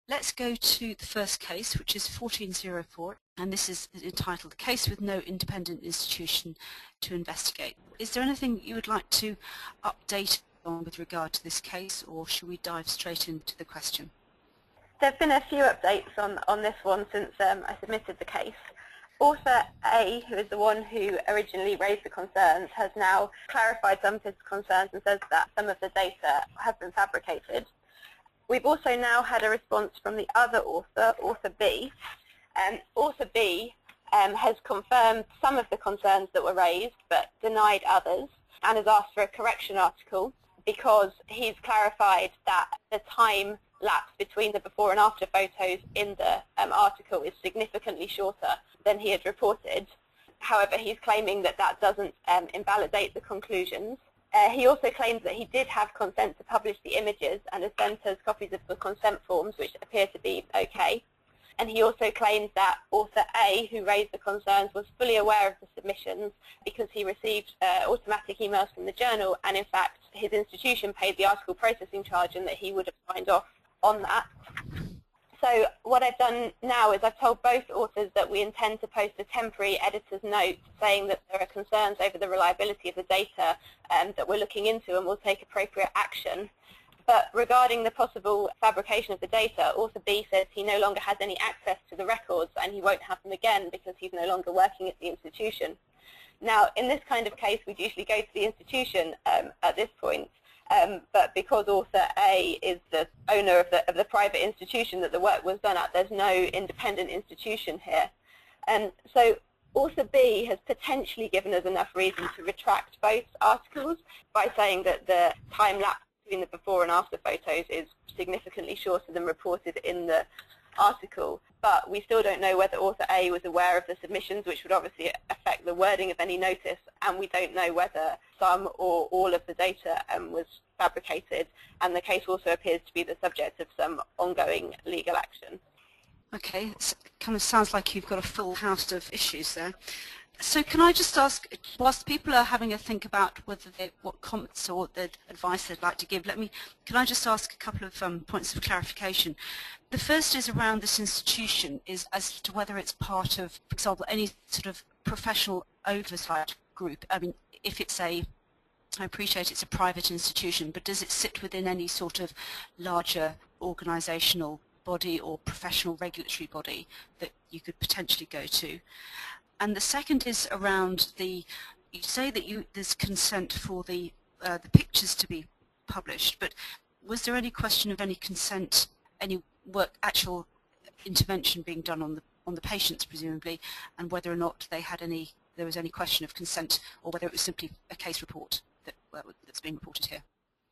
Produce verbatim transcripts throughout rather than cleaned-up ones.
Let's go to the first case, which is fourteen oh four, and this is entitled Case with No Independent Institution to Investigate. Is there anything you would like to update on with regard to this case, or should we dive straight into the question? There have been a few updates on, on this one since um, I submitted the case. Author A, who is the one who originally raised the concerns, has now clarified some of his concerns and says that some of the data have been fabricated. We've also now had a response from the other author, Author B. Um, author B um, has confirmed some of the concerns that were raised but denied others, and has asked for a correction article because he's clarified that the time lapse between the before and after photos in the um, article is significantly shorter than he had reported. However, he's claiming that that doesn't um, invalidate the conclusions. Uh, he also claims that he did have consent to publish the images and has sent us copies of the consent forms, which appear to be okay. And he also claims that Author A, who raised the concerns, was fully aware of the submissions because he received uh, automatic emails from the journal, and in fact his institution paid the article processing charge and that he would have signed off on that. So what I've done now is I've told both authors that we intend to post a temporary editor's note saying that there are concerns over the reliability of the data um, that we're looking into, and we'll take appropriate action. But regarding the possible fabrication of the data, Author B says he no longer has any access to the records and he won't have them again because he's no longer working at the institution. Now, in this kind of case, we'd usually go to the institution um, at this point. Um, but because Author A is the owner of the, of the private institution that the work was done at, there's no independent institution here. And so Author B has potentially given us enough reason to retract both articles by saying that the time lapse between the before and after photos is significantly shorter than reported in the article. But we still don't know whether Author A was aware of the submissions, which would obviously affect the wording of any notice, and we don't know whether some or all of the data um, was fabricated, and the case also appears to be the subject of some ongoing legal action. Okay, it kind of sounds like you've got a full house of issues there. So can I just ask, whilst people are having a think about whether they, what comments or the advice they'd like to give, let me, can I just ask a couple of um, points of clarification? The first is around this institution, is as to whether it's part of, for example, any sort of professional oversight group. I mean, if it's a, I appreciate it's a private institution, but does it sit within any sort of larger organisational body or professional regulatory body that you could potentially go to? And the second is around the, you say that you, there's consent for the, uh, the pictures to be published, but was there any question of any consent, any work, actual intervention being done on the, on the patients presumably, and whether or not they had any, there was any question of consent, or whether it was simply a case report that, well, that's being reported here?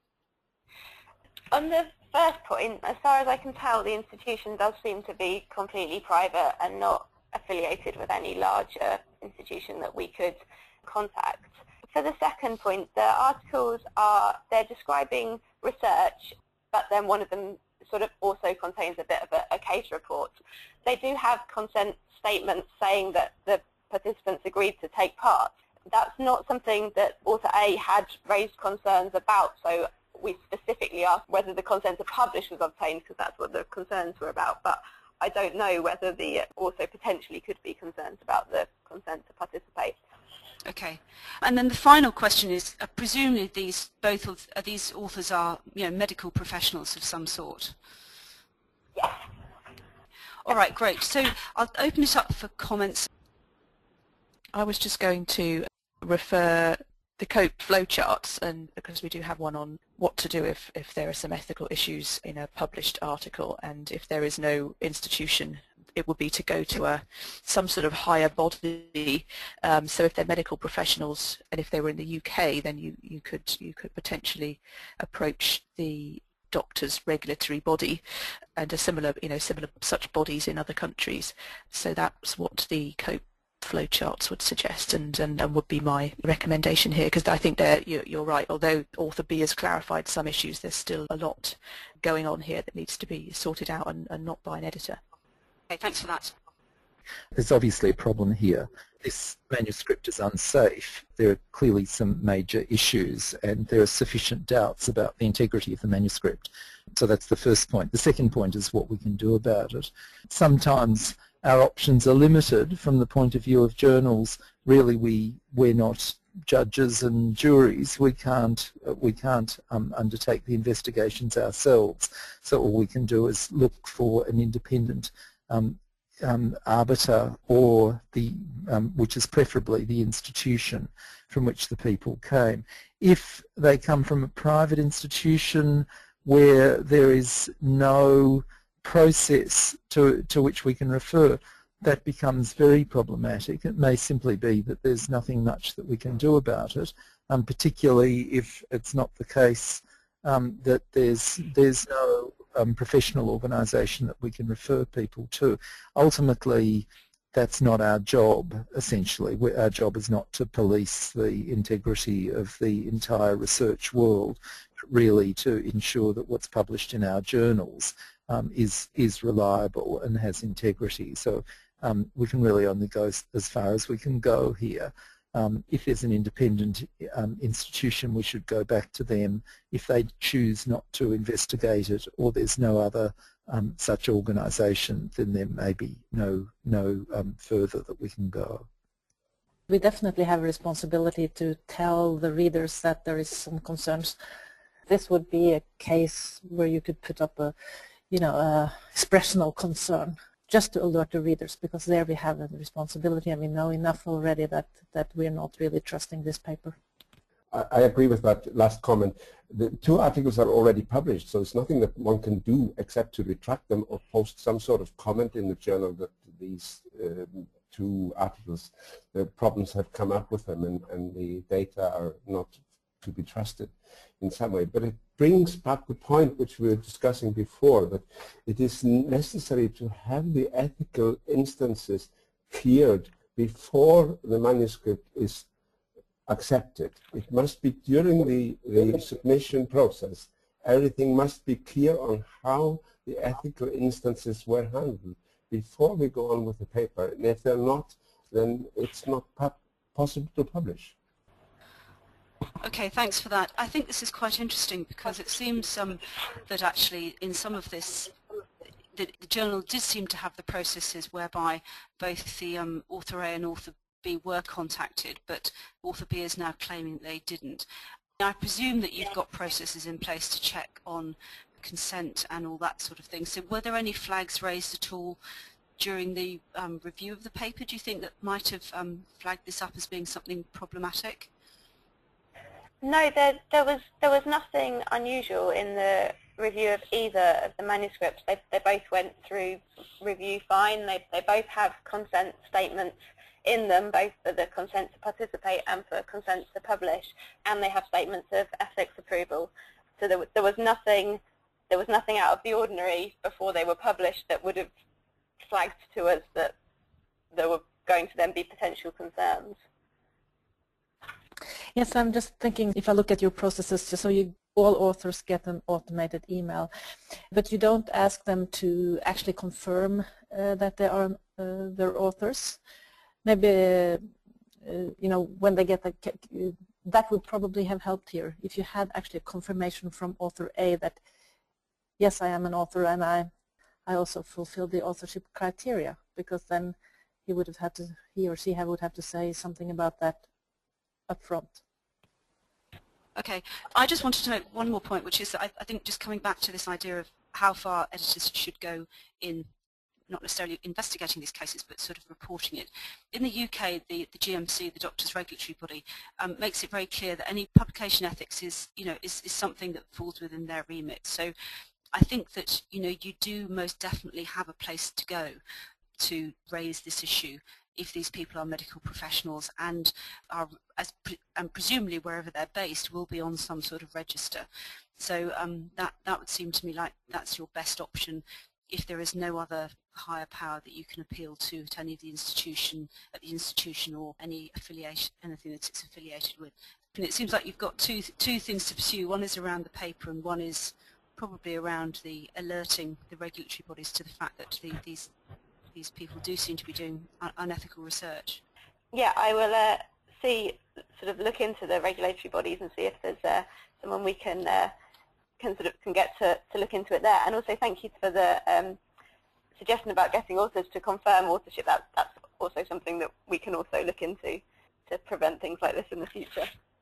On the first point, as far as I can tell, the institution does seem to be completely private and not affiliated with any larger institution that we could contact. For the second point, the articles are, they're describing research, but then one of them sort of also contains a bit of a, a case report. They do have consent statements saying that the participants agreed to take part. That's not something that Author A had raised concerns about, so we specifically asked whether the consent to publish was obtained, because that's what the concerns were about. But I don't know whether the author potentially could be concerned about the consent to participate. Okay, and then the final question is: uh, presumably these both of uh, these authors are, you know, medical professionals of some sort. Yes. All right, great. So I'll open it up for comments. I was just going to refer the COPE flowcharts, and because we do have one on what to do if, if there are some ethical issues in a published article, and if there is no institution, it would be to go to a some sort of higher body. Um, so if they're medical professionals, and if they were in the U K, then you, you could you could potentially approach the doctor's regulatory body, and a similar you know similar such bodies in other countries. So that's what the COPE flowcharts would suggest, and, and, and would be my recommendation here, because I think that you're, you're right. Although Author B has clarified some issues, there's still a lot going on here that needs to be sorted out, and, and not by an editor. Okay, thanks for that. There's obviously a problem here. This manuscript is unsafe. There are clearly some major issues, and there are sufficient doubts about the integrity of the manuscript So that's the first point. The second point is what we can do about it. Sometimes our options are limited from the point of view of journals. Really, we, we're not judges and juries. We can't, we can't um, undertake the investigations ourselves. So all we can do is look for an independent um, um, arbiter, or the, um, which is preferably the institution from which the people came. If they come from a private institution where there is no process to, to which we can refer, that becomes very problematic. It may simply be that there's nothing much that we can do about it, um, particularly if it's not the case um, that there's, there's no um, professional organisation that we can refer people to. Ultimately, that's not our job, essentially. We, our job is not to police the integrity of the entire research world, really to ensure that what's published in our journals um, is, is reliable and has integrity. So um, we can really only go as, as far as we can go here. Um, if there's an independent um, institution, we should go back to them. If they choose not to investigate it, or there's no other um, such organisation, then there may be no, no um, further that we can go. We definitely have a responsibility to tell the readers that there is some concerns. This would be a case where you could put up a, you know, a expressional concern, just to alert the readers, because there we have a responsibility, and we know enough already that, that we're not really trusting this paper. I, I agree with that last comment. The two articles are already published, so there's nothing that one can do except to retract them or post some sort of comment in the journal that these um, two articles, the problems have come up with them, and, and the data are not to be trusted in some way. But it brings back the point which we were discussing before, that it is necessary to have the ethical instances cleared before the manuscript is accepted. It must be during the, the submission process. Everything must be clear on how the ethical instances were handled before we go on with the paper. And if they're not, then it's not possible to publish. Okay, thanks for that. I think this is quite interesting, because it seems um, that actually in some of this, the, the journal did seem to have the processes whereby both the um, author A and author B were contacted, but author B is now claiming they didn't. I presume that you've got processes in place to check on consent and all that sort of thing. So were there any flags raised at all during the um, review of the paper, do you think, that might have um, flagged this up as being something problematic? No, there, there was there was nothing unusual in the review of either of the manuscripts. They, they both went through review fine. They, they both have consent statements in them, both for the consent to participate and for consent to publish, and they have statements of ethics approval. So there, there was nothing there was nothing out of the ordinary before they were published that would have flagged to us that there were going to then be potential concerns. Yes, I'm just thinking, if I look at your processes, just so you, all authors get an automated email, but you don't ask them to actually confirm uh, that they are uh, their authors. Maybe, uh, you know, when they get a, that would probably have helped here, if you had actually a confirmation from author A that, yes, I am an author and I, I also fulfill the authorship criteria, because then he would have had to, he or she would have to say something about that up front. Okay, I just wanted to make one more point, which is that I, I think just coming back to this idea of how far editors should go in not necessarily investigating these cases, but sort of reporting it. In the U K, the, the G M C, the Doctors Regulatory Body, um, makes it very clear that any publication ethics is, you know, is, is something that falls within their remit. So I think that, you know, you do most definitely have a place to go to raise this issue if these people are medical professionals and are, as pre and presumably wherever they're based, will be on some sort of register. So um, that, that would seem to me like that's your best option if there is no other higher power that you can appeal to at any of the institution, at the institution or any affiliation, anything that it's affiliated with. And it seems like you've got two, two things to pursue. One is around the paper and one is probably around the alerting the regulatory bodies to the fact that the, these these people do seem to be doing un unethical research. Yeah, I will uh, see, sort of look into the regulatory bodies and see if there's uh, someone we can uh, can sort of can get to, to look into it there. And also thank you for the um, suggestion about getting authors to confirm authorship. That, that's also something that we can also look into to prevent things like this in the future.